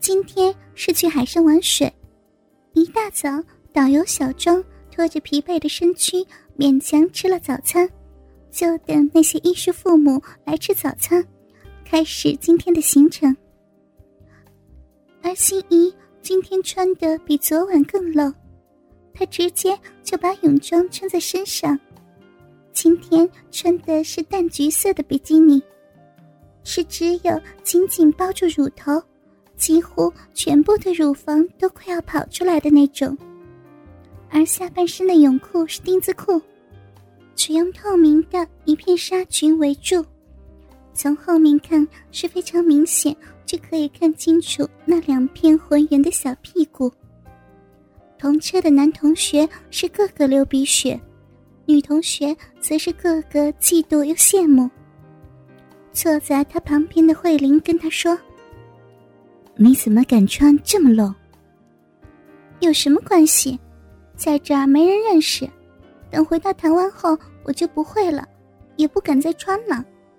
今天是去海上玩水，一大早导游小庄拖着疲惫的身躯勉强吃了早餐，就等那些衣食父母来吃早餐，开始今天的行程。而心怡今天穿的比昨晚更露，她直接就把泳装穿在身上。今天穿的是淡橘色的比基尼，是只有紧紧包住乳头，几乎全部的乳房都快要跑出来的那种。而下半身的泳裤是丁字裤，只用透明的一片纱裙围住，从后面看是非常明显，就可以看清楚那2片浑圆的小屁股。同车的男同学是个个流鼻血，女同学则是个个嫉妒又羡慕。坐在他旁边的慧玲跟他说：“你怎么敢穿这么露？”“有什么关系？在这儿没人认识，等回到台湾后我就不会了，也不敢再穿了。”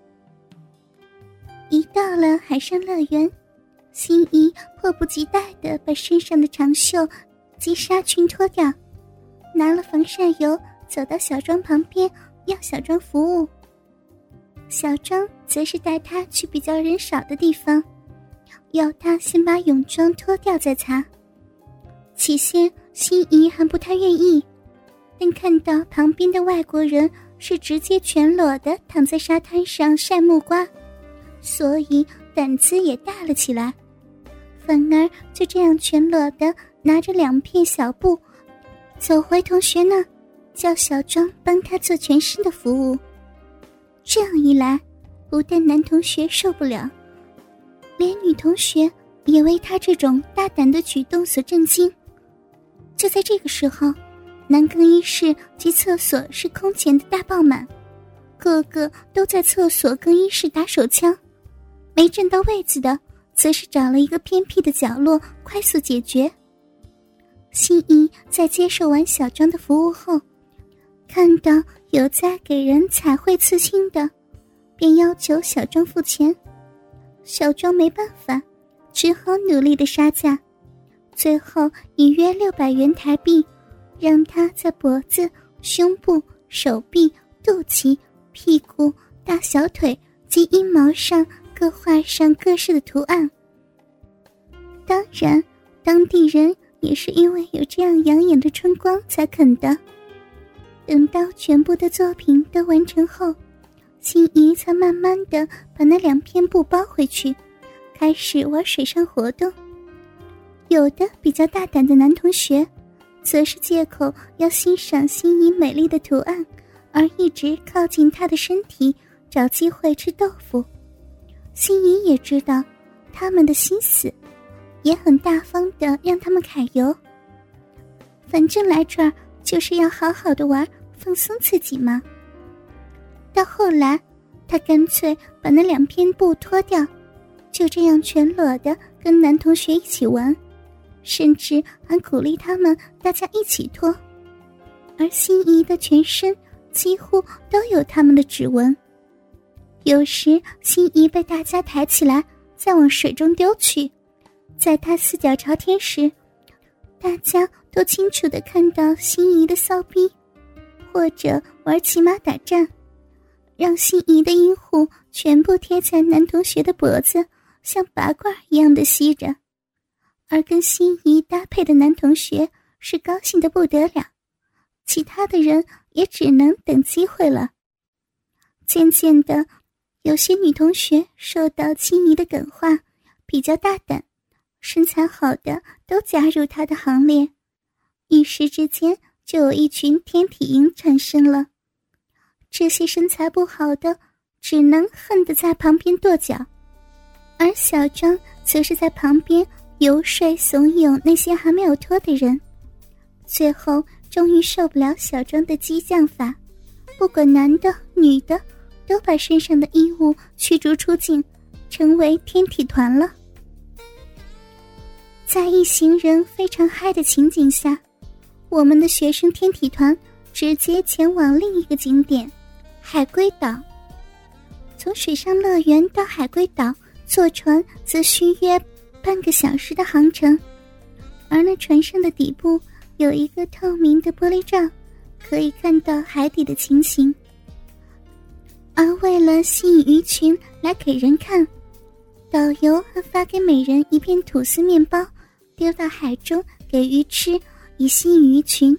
一到了海上乐园，心怡迫不及待地把身上的长袖及纱裙脱掉，拿了防晒油走到小庄旁边要小庄服务。小庄则是带他去比较人少的地方，要他先把泳装脱掉再擦。起先心怡还不太愿意，但看到旁边的外国人是直接全裸的躺在沙滩上晒木瓜，所以胆子也大了起来，反而就这样全裸的拿着2片小布走回同学那，叫小庄帮他做全身的服务。这样一来，不但男同学受不了，连女同学也为他这种大胆的举动所震惊。就在这个时候，男更衣室及厕所是空前的大爆满，个个都在厕所更衣室打手枪，没占到位子的则是找了一个偏僻的角落快速解决。心怡在接受完小庄的服务后，看到有在给人彩绘刺青的，便要求小庄付钱。小庄没办法，只好努力的杀价，最后以约600元台币，让他在脖子、胸部、手臂、肚脐、屁股、大小腿及阴毛上各画上各式的图案。当然，当地人也是因为有这样养眼的春光才肯的。等到全部的作品都完成后，心怡才慢慢地把那2片布包回去，开始玩水上活动。有的比较大胆的男同学，则是借口要欣赏心怡美丽的图案，而一直靠近她的身体，找机会吃豆腐。心怡也知道他们的心思，也很大方地让他们揩油。反正来这儿就是要好好的玩，放松自己嘛。到后来，他干脆把那2片布脱掉，就这样全裸的跟男同学一起玩，甚至还鼓励他们大家一起脱。而心怡的全身几乎都有他们的指纹。有时心怡被大家抬起来再往水中丢去，在她四脚朝天时，大家都清楚地看到心怡的骚逼，或者玩骑马打战，让心怡的阴户全部贴在男同学的脖子，像拔罐一样的吸着。而跟心怡搭配的男同学是高兴得不得了，其他的人也只能等机会了。渐渐的，有些女同学受到心怡的感化，比较大胆，身材好的都加入她的行列，一时之间就有一群天体营产生了。这些身材不好的只能恨得在旁边跺脚，而小庄则是在旁边游说怂恿那些还没有脱的人。最后终于受不了小庄的激将法，不管男的女的都把身上的衣物驱逐出境，成为天体团了。在一行人非常嗨的情景下，我们的学生天体团直接前往另一个景点海龟岛。从水上乐园到海龟岛坐船则需约半个小时的航程，而那船上的底部有一个透明的玻璃罩，可以看到海底的情形。而为了吸引鱼群来给人看，导游还发给每人一片吐司面包，丢到海中给鱼吃，以吸引鱼群。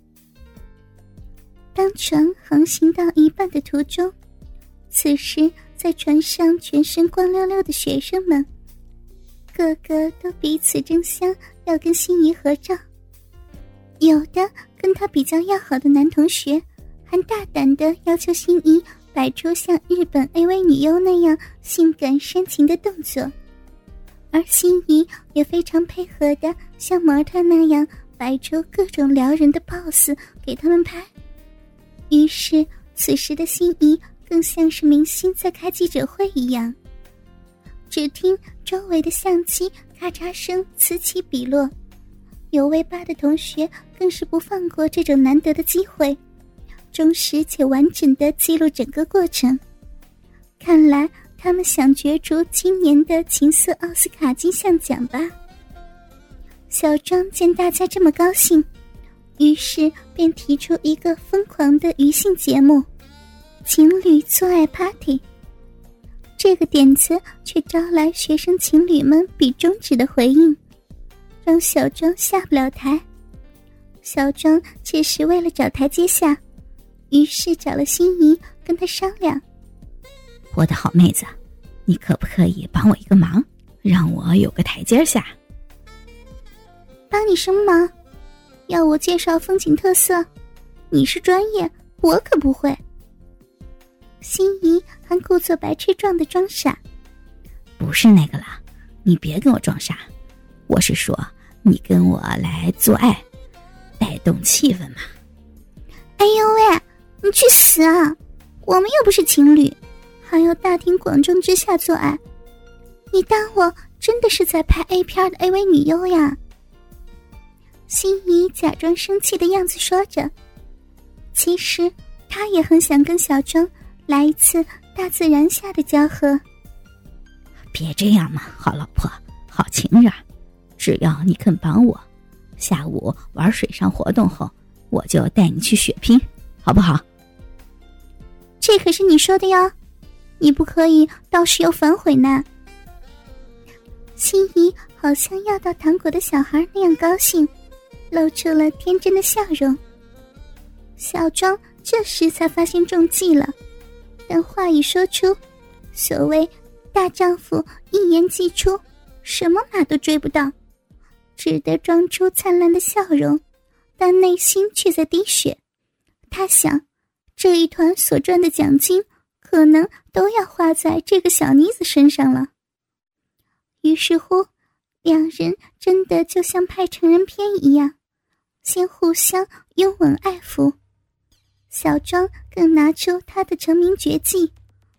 当船航行到一半的途中，此时在船上全身光溜溜的学生们，个个都彼此争相要跟心仪合照。有的跟他比较要好的男同学还大胆地要求心仪摆出像日本 AV 女优那样性感煽情的动作，而心仪也非常配合的像模特那样摆出各种撩人的 pose 给他们拍。于是此时的心仪更像是明星在开记者会一样，只听周围的相机咔嚓声此起彼落，有位巴的同学更是不放过这种难得的机会，忠实且完整地记录整个过程。看来他们想角逐今年的情色奥斯卡金像奖吧。小庄见大家这么高兴，于是便提出一个疯狂的娱性节目——情侣做爱 party。 这个点子却招来学生情侣们比中指的回应，让小庄下不了台。小庄这时为了找台阶下，于是找了心仪跟他商量： 我的好妹子，你可不可以帮我一个忙，让我有个台阶下？ 帮你什么忙？要我介绍风景特色？你是专业，我可不会。心仪还故作白痴状的装傻： 不是那个啦，你别跟我装傻，我是说你跟我来做爱，带动气氛嘛。 哎呦喂，你去死啊！我们又不是情侣，还要大庭广众之下做爱，你当我真的是在拍 A 片的 AV 女优呀？心仪假装生气的样子说着，其实她也很想跟小庄来一次大自然下的交合。 别这样嘛，好老婆，好情人，只要你肯帮我，下午玩水上活动后，我就带你去血拼，好不好？ 这可是你说的哟，你不可以到时又反悔呢。心仪好像要到糖果的小孩那样高兴，露出了天真的笑容。小庄这时才发现中计了，但话一说出，所谓大丈夫一言既出，什么马都追不到，只得装出灿烂的笑容，但内心却在滴血。他想，这一团所赚的奖金可能都要花在这个小妮子身上了。于是乎，两人真的就像拍成人片一样，先互相拥吻爱抚。小庄更拿出他的成名绝技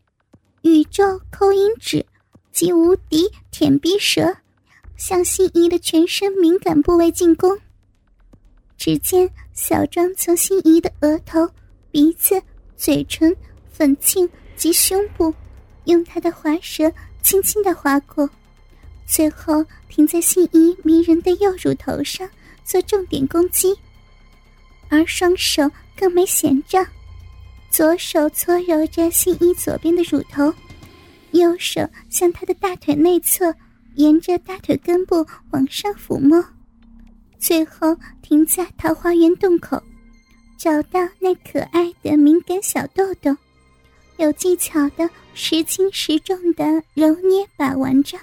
——宇宙抠阴指及无敌舔逼舌，向心仪的全身敏感部位进攻。只见小庄从心仪的额头、鼻子、嘴唇、粉颈及胸部，用他的滑舌轻轻地划过，最后停在心仪迷人的右乳头上做重点攻击。而双手更没闲着，左手搓揉着心仪左边的乳头，右手向她的大腿内侧沿着大腿根部往上抚摸，最后停在桃花源洞口，找到那可爱的敏感小豆豆，有技巧的时轻时重的揉捏把玩着。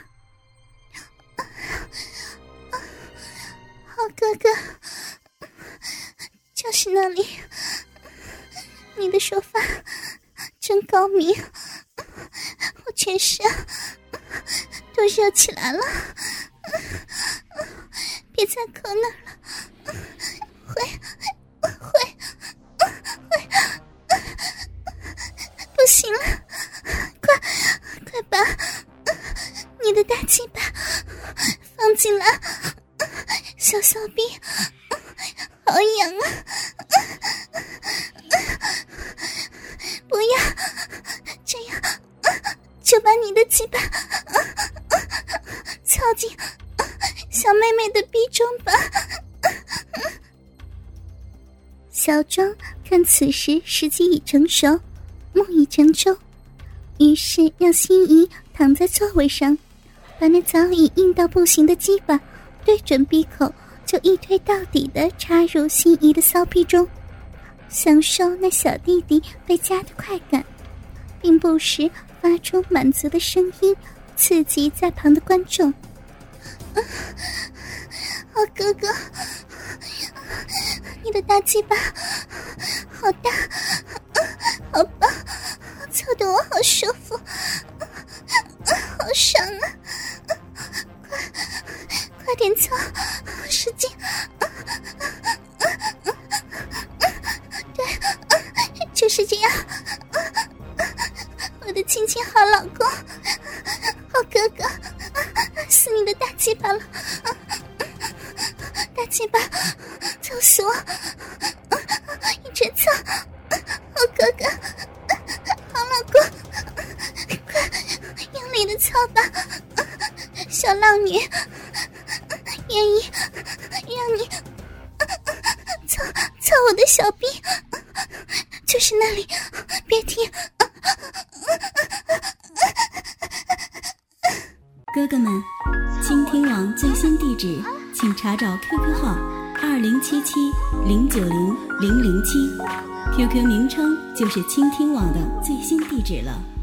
好哥哥，就是那里，你的手法真高明，我全身都热起来了，别再抠那儿了，会，不行了，快把你的大鸡巴放进来，小逼好痒啊，不要这样，就把你的鸡巴操进小妹妹的逼中吧。小庄看此时时机已成熟，木已成舟，于是让心仪躺在座位上，把那早已硬到不行的鸡巴对准鼻口，就一推到底的插入心仪的骚逼中，享受那小弟弟被夹的快感，并不时发出满足的声音，刺激在旁的观众。好哥哥，你的大鸡巴好大，好棒，操得我好舒服，好爽啊！快点操，使劲！对，就是这样。我的亲亲好老公，好哥哥，死你的大鸡巴了！大鸡巴，操死我！一直操，好哥哥，好老公，快用力的操吧，小浪女，愿意让你操我的小臂，就是那里，别停！ 哥哥们，倾听网最新地址，请查找 QQ 号2077090007 ，QQ 名称就是倾听网的最新地址了。